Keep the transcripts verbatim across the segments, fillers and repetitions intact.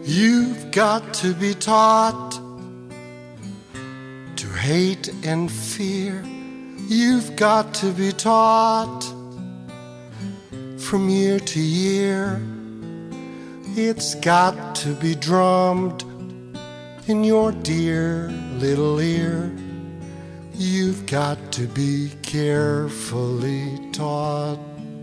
You've got to be taught to hate and fear. You've got to be taught from year to year. It's got to be drummed in your dear little ear. You've got to be carefully taught.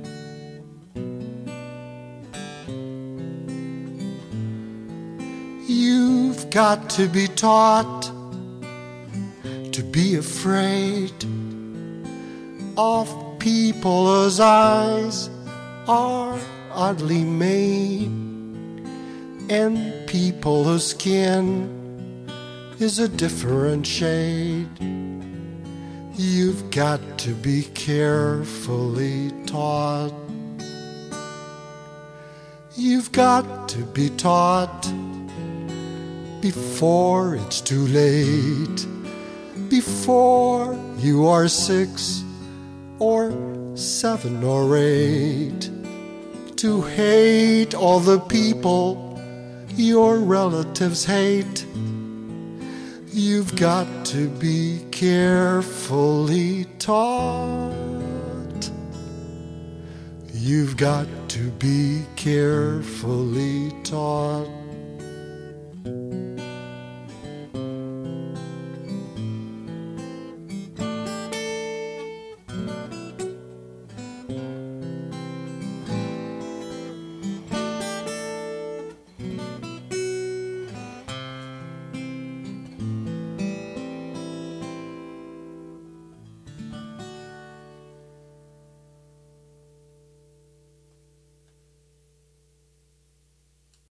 You've got to be taught to be afraid of people whose eyes are oddly made, and people whose skin is a different shade. You've got to be carefully taught. You've got to be taught before it's too late, before you are six or seven or eight, to hate all the people your relatives hate. You've got to be carefully taught. You've got to be carefully taught.